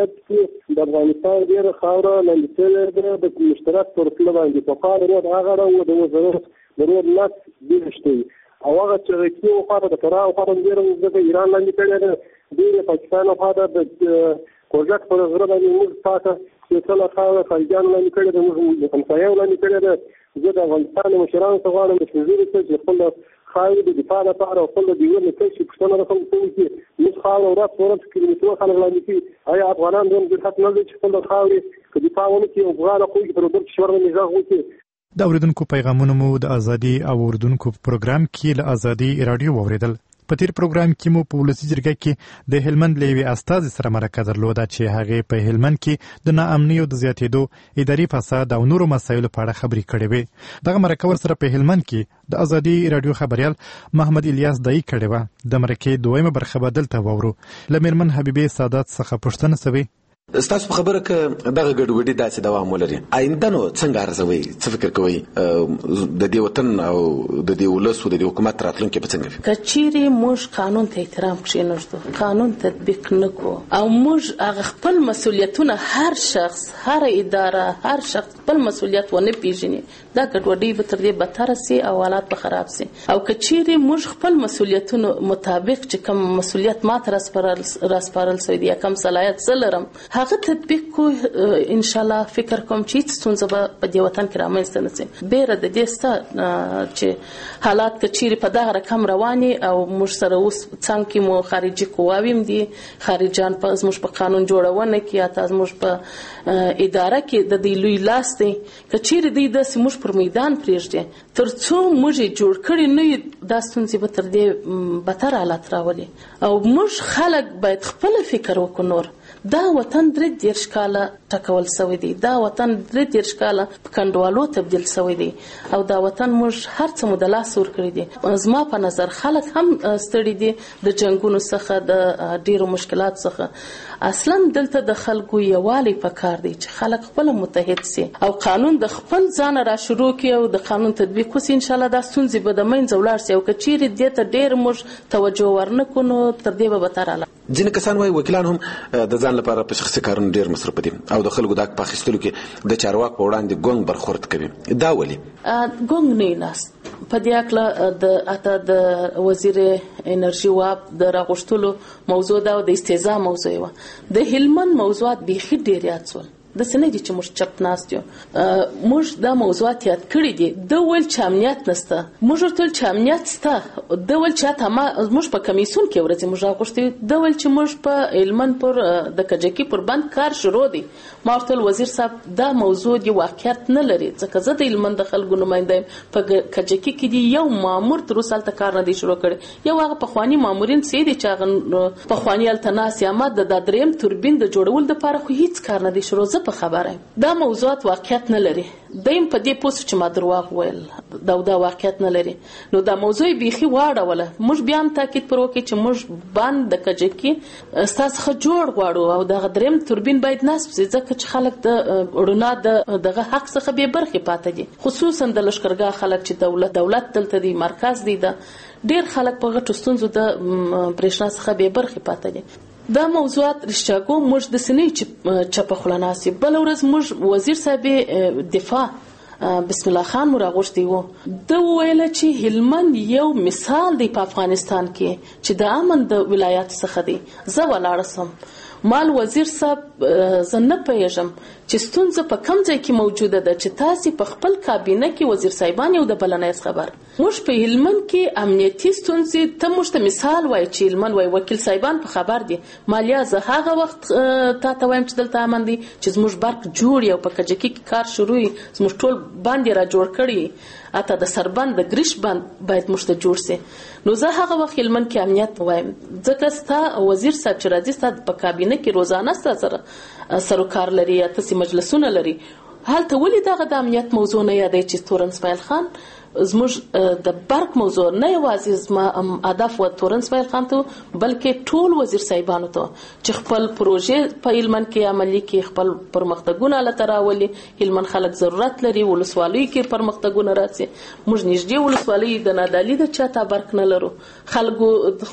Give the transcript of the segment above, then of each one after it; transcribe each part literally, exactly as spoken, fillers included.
ولایت کې د افغانستان ډېره خاوره لاندې شوې ده د مشترک پر پله باندې پخوا د رود هغه رود د وزارت د رود نس بیرشته او هغه چغکي وخواره د فراه وخواره ډېره د ایران لاندې کړې ده ډېر پاکستان وخواره د کوژک پر غره باندې موږ پاکه سلسله خاوره خلجان لاندې کړې ده موږ همسایه لاندې کړې ده زه د افغانستان د مشرانو څخه غواړم د سپین ږیرو چې خپل خاورې د دفاع لپاره او خپل د دیوال نه کشي پوښتنه راکوم چې موږ خاوره ورځ په ورځ کیلومترو خلک لاندې کوي آیا افغانان دومره جرأت نه لري چې خپل د خاورې که دفاع ونه کړي او افغان خلک پر بل شور باندې غږ وکړي. د اوریدونکو پیغامونه مو د ازادي او اوریدونکو پروګرام کې له ازادي رادیو واوریدل. په تیر پروګرام کې مو په ولسي جرګه کې د هلمند له یوې استازي سره مرکه درلوده چې هغې په هلمند کې د ناامنیو د زیاتېدو اداري فساد او نورو مسایلو په اړه خبرې کړې وې. دغه مرکه ورسره په هلمند کې د ازادي رادیو خبریال محمد الیاس دایي کړې وه. د مرکې دویمه برخه به دلته واورو. له میرمن حبیبې سادات څخه پوښتنه سوې ستاسو په خبره کې دغه ګډوډي داسې دوام ولري آینده نو څنګه ارزوي څه فکر کوئ د دې وطن او د دې ولس او د دې حکومت راتلونکي په څنګه وي؟ کچېرې موږ قانون ته احترام کښېنږدو قانون تطبیق نه کړو او موږ هغه خپل مسؤلیتونه هر شخص هر اداره هر شخص خپل مسؤلیت ونه پیژني دا ګډوډي به تر دې بدتره سي او حالات به خراب سي او کچېرې موږ خپل مسؤلیتونو مطابق چې کوم مسؤلیت ماته راسپارل راسپارل سوی دی کوم صلاحیت زه لرم هغه تطبیق کو ان شاء الله فکر کوم چې ستونزه به په دې وطن کې رامنځته نه شي. بیره د دې ستا چې حالات کچېرې په دغه رقم رواني او موږ سره اوس څنګه کې مو خارجي قواوې هم دي خارجان په زموږ په قانون جوړونه کې یا تاسو موږ په اداره کې د دې لوی لاس دی کچېرې دې د موږ پر میدان پرېږدي تر څو موږ جوړ کړي نه دا ستونزې به تر دې بدتر حالات راولي او موږ خلک باید خپل فکر وکړو. نور دا وطن درې دېرش کاله ټکول سوی دی دا وطن درې دېرش کاله په کنډوالو تبدیل سوی دی او دا وطن موږ هر څه مو د لاس ورکړي دي. زما په نظر خلک هم ستړي دي د جنګونو څخه د ډیرو مشکلات څخه اصلا دلته د خلکو یووالی پکار دی چې خلک خپل متحد سي او قانون د خپل ځان را شروع کړي او د قانون تطبیق وکړي ان شاء الله دا ستونزې به د منځه ولاړ سي او کچېرې دې ته ډیر موږ توجه ورنکړو نو تر دې به بدتر حالات. ځینې کسان وایي وکیلان هم د ځان لپاره په شخصي کارونو ډیر مصرف دي او د خلکو د حق په اخیستلو کې د چارواکو په وړاندې ګونګ برخورد کوي. دا ولې؟ ګونګ نه ناست په دې اړه د اته د وزیر انرژي واب د راغښتلو موضوع دا د استهزاء موضوع و د هلمند موضوعات بیخي ډیر یاد سول د سنې دي چې موږ چپ ناست یو موږ دا موضوعات یاد کړی دي د ول چې امنیت نشته موږ ټول چې امنیت شته د ول چې ته ما موږ په کمیسون کې ورته موږ غوښتي د ول چې موږ په هلمند پر د کجکی پر بند کار شروع دي ما ورته وزیر صاحب دا موضوع دی واقعیت نه لري ځکه زه د هلمند د خلکو نماینده په کجکی کې دی یو مامور تر اوسه تل کار نه دی شروع کړی یو هغه په خواني مامورین سي دي چې په خواني التناس یا ماده د دریم توربین د جوړول د لپاره خو هیڅ کار نه دی شروع په خبره دا موضوعات واقعیت نه لري دیم په دې پوسټ چې ما درواغ ویل دا دا واقعیت نه لري نو دا موضوع بیخي واړوله موږ بیا هم تاکید پر وکړو چې موږ باندې د کجکی ستاسو خو جوړ غواړو او د دریم توربین باید نصب شي ځکه چې خلک د اړونا د دغه حق څخه به برخه پاتې دي خصوصا د لشکرګاه خلک چې دولت دولت دلته دی مرکز دی دا ډیر خلک په غټو ستونزو د برېښنا څخه به برخه پاتې دي. دا موضوعات رښتیاګو موږ د سنې چې چپه خلناسي بل ورځ موږ وزیر صاحب دفاع بسم الله خان مو راغوښتي وو د ویل چې هلمند یو مثال دی په افغانستان کې چې د امن د ولایت څخه دی زه ولاړ سم مال وزیر صاحب زه نه پوهېږم چې ستونزه په کوم ځای کې موجوده ده چې تاسو په خپل کابینه کې وزیر صاحبان یو د بلنایس خبر موږ په هلمند کې امنیتي ستونزې ته موږ ته مثال وایي چې هلمند وایي وکیل صاحبان په خبر دي مالیا زه هغه وخت تا ته وایم چې دلته امن دي چې زموږ برق جوړ یو په کجکی کې کار شروع زموږ ټول باندې را جوړ کړي اته د سربند د ګریش بند باید موږ ته جوړ سي نو زه هغه وخت هلمند کې امنیت وایم ځکه ستا وزیر صاحب چې راځي ستا په کابینه کې روزانه ستا سره سروکار لري یا تاسو مجلسونه لري هلته ولې دغه د امنیت موضوع نه یادوي چې تورن اسماعیل خان زموږ د برق موضوع نه یوازې زما هدف و تورن اسماعیل خان ته بلکې ټول وزیر صاحبانو ته چې خپل پروژې په هلمند کې عملي کې خپل پرمختګونه لته راولي. هلمند خلک ضرورت لري ولسوالیو کې پرمختګونه راسي. موږ نږدې ولسوالۍ د نادالي د چاته برق نه لرو. خلکو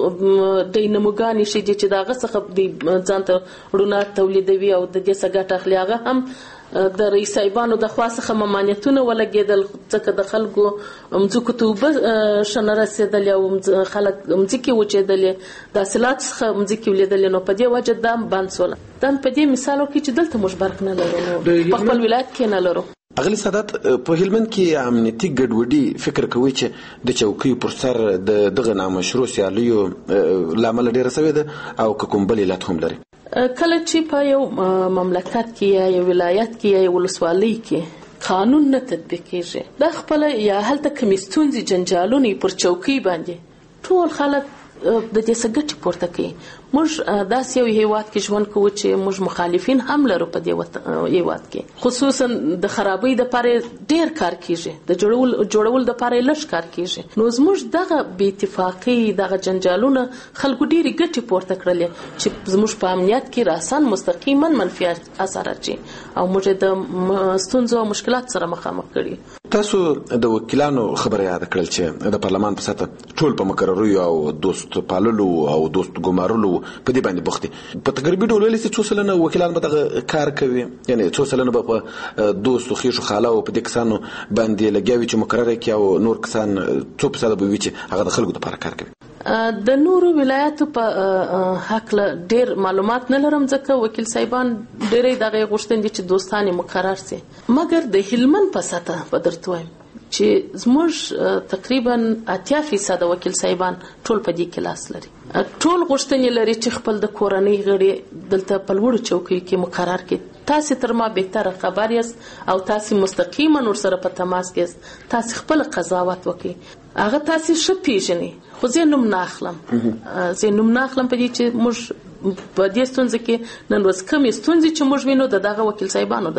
د نموګانې شي چې دغه څخه ځان ته ړونه تولیدوي او د دې څخه ګټه اخلي. هغه هم د رئیس صاحبانو د خوا څخه ممانعتونه ولګېدل ځکه د خلکو مځکو ته اوبه ښه نه رسېدلې او خلک مځکې وچېدلې د حاصلاتو څخه مځکې ولیدلې نو په دې وجه دا بند شول. دا په دې مثال وکړي چې دلته موږ برق نه لرو نو په خپل ولایت کې نه لرو. اغلی سادات په هلمند کې امنیتي ګډوډي فکر کوي چې د چوکۍ پر سر د دغه نامشروع سیالیو لامل ډیره شوې ده او که کوم بل علت هم لري؟ کله چې په یو مملکت کې یا یو ولایت کې یا یو ولسوالۍ کې قانون نه تطبیق کیږي دا خپل یا هلته کومې ستونزې جنجالونه پر چوکۍ باندې ټول خلک د دې څخه ګټه پورته کوي. موږ داسې یو هیواد کې ژوند کوو چې موږ مخالفین هم لرو په دې هیواد کې خصوصا د خرابۍ د پاره ډیر کار کیږي د جوړول جوړول د پاره لږ کار کیږي. نو زموږ دغه بې اتفاقي دغه جنجالونه خلکو ډیر ګټه پورته کړلې چې زموږ په امنیت کې راسن مستقیما منفي اثر اچي او موږ د ستونزو او مشکلات سره مخامخ کړي. تاسو د وکیلانو خبره یاد کړل چې د پارلمان په سطح ټول په مقرریو او دوست پاللو او دوست ګمارلو په دې باندې بوختي. په تقریبي ډول ویل چې څو سلنه وکیلان به دغه کار کوي یعنی څو سلنه به په دوست خو خو خاله او په دې کسانو باندې لګیاوي چې مقرره کوي او نور کسان څو په ساده به وي چې هغه د خلکو لپاره کار کوي. د نورو ولایتو په حق له ډیر معلومات نه لرم ځکه وکیل صاحبان ډېرې دغه غوښتنې دي چې دوستانه مقرر سي. مګر د هلمند په سطح په درته وایم چې زموږ تقریبا اتیا فیصد وکیل صاحبان ټول په دې کې لاس لري. ټول غوښتنې لري چې خپل د کورنۍ غړي دلته په لوړو چوکیو کې مقرر کړي. تاسو تر ما بهتره خبر یاست او تاسو مستقیما ور سره په تماس کې یاست. تاسو خپل قضاوت وکړئ. هغه تاسو ښه پیژنئ. خو زه نوم نه اخلم. زه نوم نه اخلم په دې چې موږ په دې ستونزه کې نن ورځ کومې ستونزې چې موږ وینو د دغه وکیل صاحبانو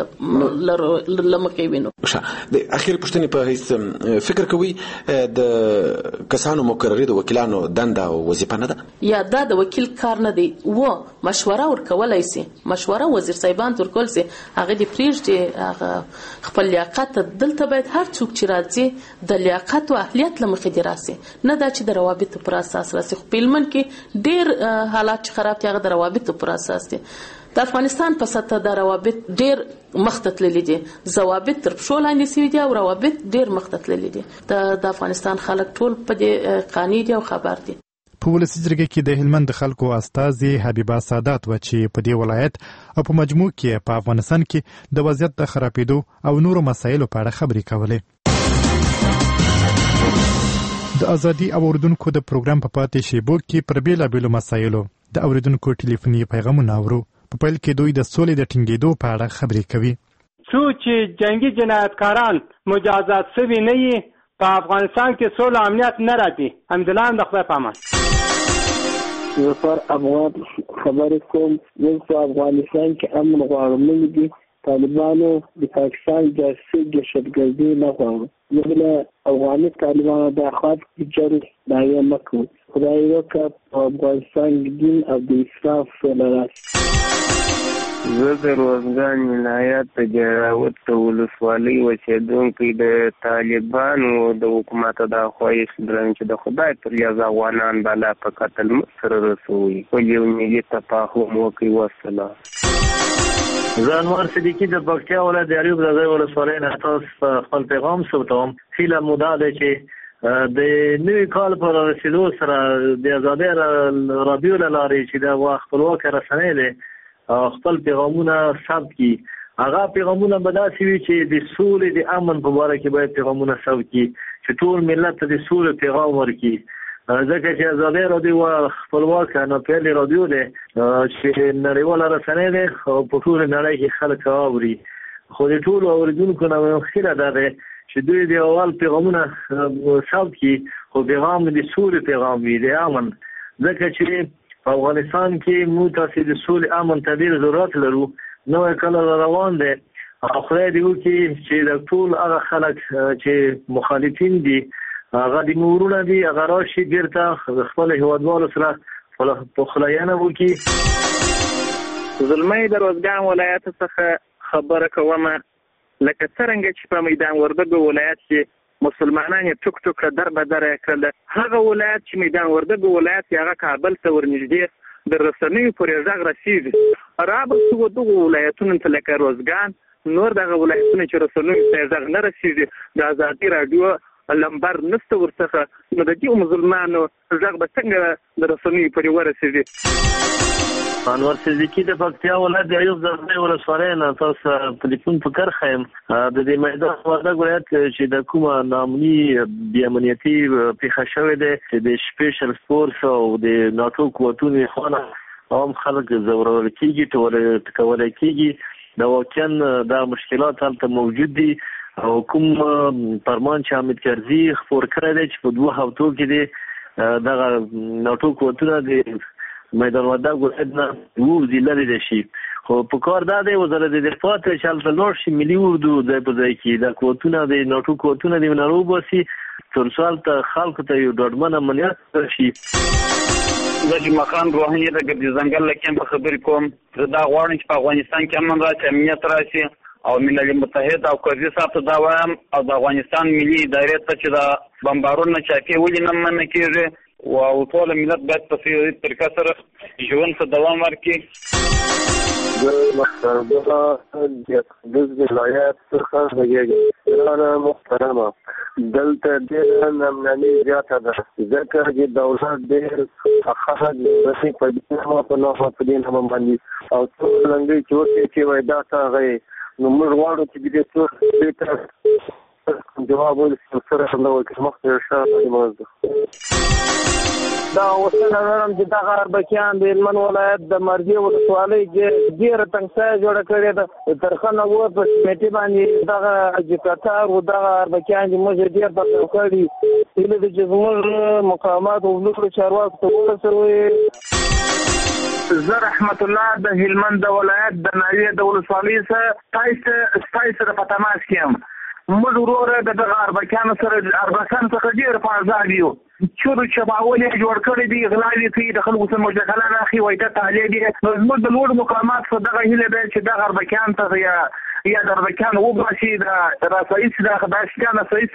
د لمکې وینو. د اخیر پښتنې په هیڅ فکر کوي د کسانو مقرري د وکیلانو دنده او وظیفه نه ده یا دا د وکیل کار نه دی و مشوره ورکولای سي مشوره وزیر صاحبان ورکول سي هغه د پریږدي هغه خپل لیاقت دلته باید هر څوک چې راځي د لیاقت او اهلیت لمخې دی راسي نه دا چې د روابطو پر اساس راسي. خو په هلمند کې ډیر حالات خراب دي هغه د روابطو پر اساس دي. د افغانستان په سطح د روابط ډیر مخته تللي دي. ضوابط تر پښو لاندې سوي دي او روابط ډیر مخته تللي دي. د افغانستان خلک ټول په دې قانع دي او خبر دي. په ولسی جرګه کې د هلمند خلکو استازي حبیبه سادات و چې په دې ولایت او په مجموع کې په افغانستان کې د وضعیت د خرابېدو او نورو مسایلو په اړه خبرې کولې. د ازادي اوریدونکو د پروګرام په پاتې شیبو کې پر بیلابیلو مسایلو د اوریدونکو ټلیفوني پیغامونه اورو. په پیل کې دوی د سولې د ټینګېدو په اړه خبرې کوي. څو چې جنگي جنایتکاران مجازات شوي نه وي په افغانستان کې سوله امنیت نه راځي. حمدالله د خدای په امان. زه پر افغان خبرې کوم. موږ په افغانستان کې امن غواړو. موږ د طالبانو د پاکستان جاسوسي دهشتګردي نه غواړو. موږ له افغاني طالبانو د خاط جنګ دعوه نه کوو. خدای وکړه په افغانستان کې دین او د اسراف سوله راشي. زه د روزګان ولایت د جراوت ولسوالۍ اوسېدونکی د طالبانو د حکومت د خواهش لرم چې د خدای پر یاد افغانان بالا په قتل سره رسوي خو یو ملي تفاهم وکړي. والسلام. زه انوار صدیقي د پکتیا ولایت د اریوب د ځای ولسوالۍ نه تاسو خپل پیغام ثبتوم. هیله مو دا ده چې د نوي کال پر رسیدو سره د ازادۍ رادیو له لارې چې د خپلواکه رسنۍ دی خپل پیغامونه ثبت کړي. هغه پیغامونه به داسې وي چې د سولې د امن په باره کې باید پیغامونه ثبت کړي چې ټول ملت ته د سولې پیغام ورکړي. ځکه چې ازادۍ رادیو خپلواکه نه پیلې رادیو دی چې نړیواله رسنۍ دی او په ټوله نړۍ کې خلک اوري. خو د ټولو اوریدونکو نه خیره ده چې دوی د اول پیغامونه ثبت کړي خو پیغام د سولې پیغام وي د امن. ځکه چې په افغانستان کې موږ تاسې د سولې امن ته ډېر ضرورت لرو. نوی کال روان دی خدای دې وکړي چې د ټول هغه خلک چې مخالفین دي هغه د مورونه دي هغه راشي بیرته خپل هیوادوالو سره پخلاینه وکړي. زلمی د روزګان ولایت څخه خبره کوم لکه څرنګه چې په میدان وردګو ولایت کې مسلمانان یې ټوک ټوک در بدر کړل، هغه ولایت چې میدان وردګو ولایت هغه کابل ته ورنږدې د رسنیو پورې ځاغ رسیږي. رابطه دغه ولایتونو ته لکه روزګان نور دغه ولایتونو چې رسنیو ته ځاغ نه رسیږي د ازادي رادیو لمبر نسته ورڅخه، نو د دې مسلمانانو ځاغ به څنګه د رسنیو پورې ورسیږي؟ انور صدیقی د پکتیا ولایت د ایوب ځای ولسوالۍ نه تاسو په ټلیفون په کرخه یم د دې میدان وردګ ولایت چې د کومه نامني بې امنیتي پیښه شوې ده چې د سپیشل فورس او د ناتو قوتونو خونه عام خلک زورول کېږي ټکول کېږي. د واقعا دا مشکلات هلته موجود دي او کوم فرمان چې حامد کرزي خپور کړی دی چې په دوه هفتو کې دی دغه ناتو قوتونه د میدان وردګ ولایت نه ووځي لرې دي شي، خو په کار دا دی وزارت دفاع ته چې هلته لاړ شي ملي اردو ځای په ځای کې د قوتونه د ناټو قوتونه د ونه راوباسي تر څو هلته خلکو ته یو ډاډمن امنیت راشي. زه جمعه خان روحاني د ګردي ځنګل له کمپ خبرې کوم. زه دا غواړم چې په افغانستان کې امن راشي، امنیت راشي او ملل متحد او کرزي صاحب ته دا وایم او د افغانستان ملي ادارې ته چې د بمبارونو چاپې ولې نه منع کېږي او ټول ملت باید په سیاسي طریقه سره ژوند ته دوام ورکړي. د مختار د ولایت څخه غږیږي محترمه دلته ډېر نمنامي زیاته ده ځکه چې دولت ډېر خلک رسي په دې په نوښت په دې نوم باندې او ټول لنګي چې چې وای دا څنګه نو موږ غواړو چې دې څه جواب ولې سره څنګه وکړو مخته شاته موږ دا وسنه نرم چې دغه اربکیان د هلمند ولایت د مرګي ولسوالۍ کې ډېره تنګسایي جوړه کړې ده. ترخه نو په سمیټي باندې دغه چې قطار او دغه اربکیان چې موږ ډېر په کړی هیله د چې زموږ مقامات او لوړو چارواکو ته ورسوي. زه رحمت الله د هلمند ولایت د ناوې د ولسوالۍ څخه ستاسو سره په تماس کې یم. موږ وروره د دغه اربکیانو سره اربکیان څخه ډېر په آزاد یو چورو چباول یې جوړ کړی دي غلاوې کوي د خلکو سره مشکلات اخی وای ته تعالی دي. نو زموږ د لوړ مقامات په دغه هیله ده چې دغه اربکیان ته یا یا د اربکیان وباسي د راسایي د خداشتانه صحیح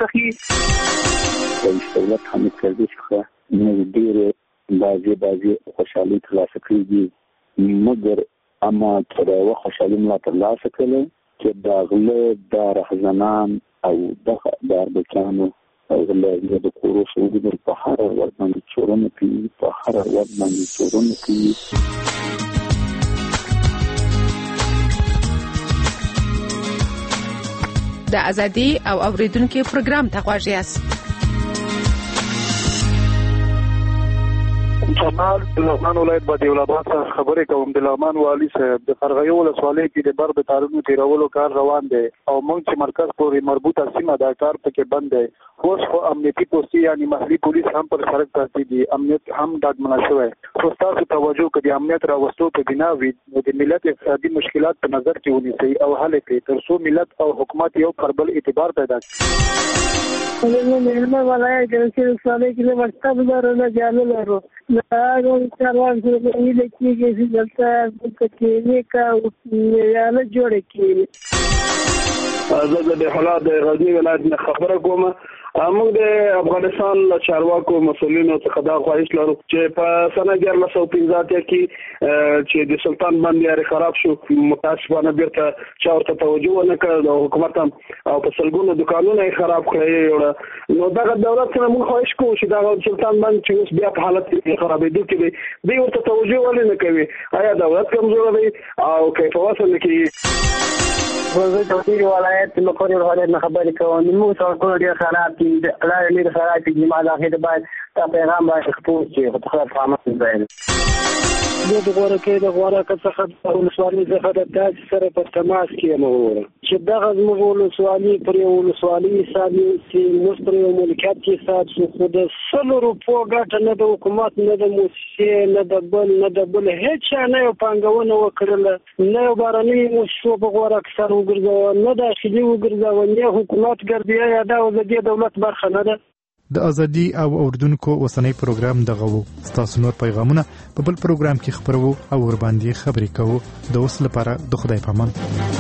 صحیح دولت حامد کرزي څخه موږ ډېر بازي بازي خوشحالي ترلاسه کړې دي مګر اما تر یوه خوشحالي ملا ترلاسه کړې چې د غله د رهزنان او د اربکیانو او غله د کورو سعودي په هر ورځ باندې چورونه کوي په هر ورځ باندې چورونه کوي. د ازادي او اوریدونکو پروګرام ته غواړئ یاست. شمال د لغمان ولایت په دیولاباد څخه خبرې کوم. د لغمان والي صاحب د قرغیو ولسوالۍ کې د بر د تارونو تیرولو کار روان دی او موږ چې مرکز پورې مربوطه سیمه دا کار پکې بند دی. اوس خو امنیتي پوستي یعنی محلي پولیس هم پر سړک پاتې دي، امنیت هم ډاډمنه شوی. خو تاسو توجه کړئ د امنیت راوستو په بنا وي د ملت اقتصادي مشکلات په نظر کې ونیسئ او حل کړئ تر څو ملت او حکومت یو پر بل اعتبار پیدا کړي. نو مهمه ولایت کې رسالې کې ورته بلاره جامل ورو دا چاروان سره دې کې چې دلته کې نه کا یا نه جوړ کې زه د حالات د غزنی ولایت نه خبره کوم. موږ د افغانستان له چارواکو مسؤلینو څخه دا خواهش لرو چې په سنه دیارلس سوه پنځه اتیا کې چې د سلطان بند یې خراب شو متاسفانه بیرته چا ورته توجه ونه کړه د حکومت هم او په سلګونو دکانونه یې خراب کړی. نو دغه دولت سره موږ خواهش کوو چې دغه سلطان بند چې اوس بیا په حالت کې خرابېدو کې دی دوی ورته توجه ولې نه کوي؟ آیا دولت کمزوره دی او کیف وصل نه کوي؟ زه د دې ولایت له کوري ولایت نه خبرې کوم. موږ څنګه ډېر خراب دي لاره لري خراب دي ما دا هیڅ باید تا پیغام باید خپور شي په خپل فهمه ځای د غوړه کې د غوړه څخه د ولسوالۍ څخه د تاسو سره په تماس کې مو چې دغه زموږ ولسوالۍ پر یو ولسوالۍ حساب چې مستر یو ملکیت کې حساب شو خو د سلو روپو ګټه نه د حکومت نه د موسسې نه د بل نه د بل هیڅ نه یو پانګونه وکړله نه یو بارني موسسو په غوړه کې سره وګرځاوه نه داخلي وګرځاوه نه حکومت ګرځي یا دا د دولت برخه نه ده. د ازادي او اوردونکو اوسنۍ پروګرام دغه وو. ستاسو نور پیغامونه په بل پروګرام کې خبرو او ور باندې خبرې کوو. د اوس لپاره د خدای پامان.